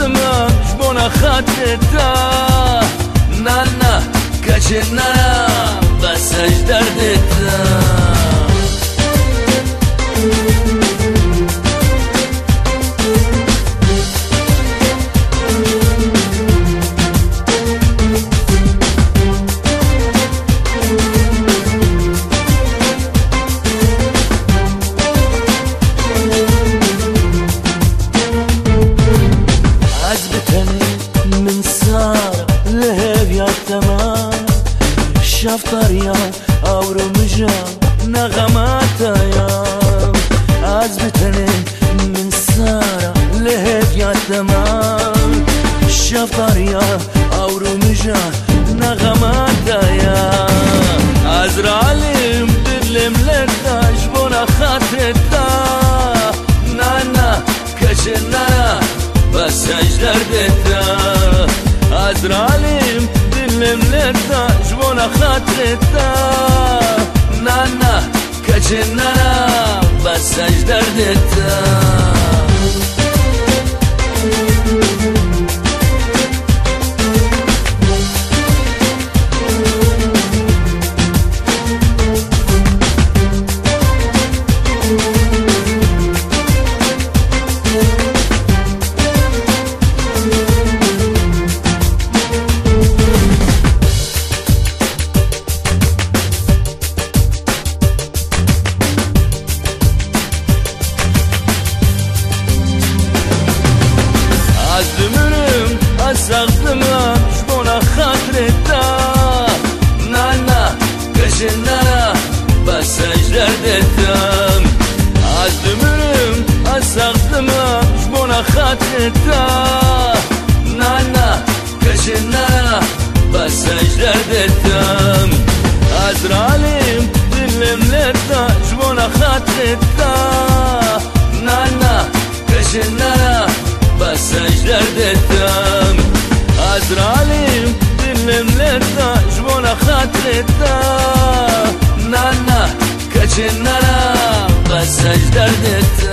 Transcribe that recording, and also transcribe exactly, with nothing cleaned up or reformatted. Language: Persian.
من جبونا خاطرتا نانا كجنا بس اجدر دتا من صار لهب يا تمام شفطريا او رمجا نغماتا يا عزبتني من صار لهب يا تمام شفطريا او رمجا نغماتا يا عزرالي مدلم لك جبونا خاطرتا نانا كجنا بس اجدر دتا عزرالي دلم لتا جبونا خاطرتا نانا كجنا بس اجدر دتا عزمرم أسغتم جبونا خاطرتا نانا كجنا بس اجدر دتم عزمرم أسغتم جبونا خاطرتا نانا كجنا بس اجدر دتم عزرالي دلم لتا جبونا خاطرتا نانا كجنا بس اجدر دتم عزرالي دلم لتا جبونا خاطرتا نانا كجنا بس اجدر دتم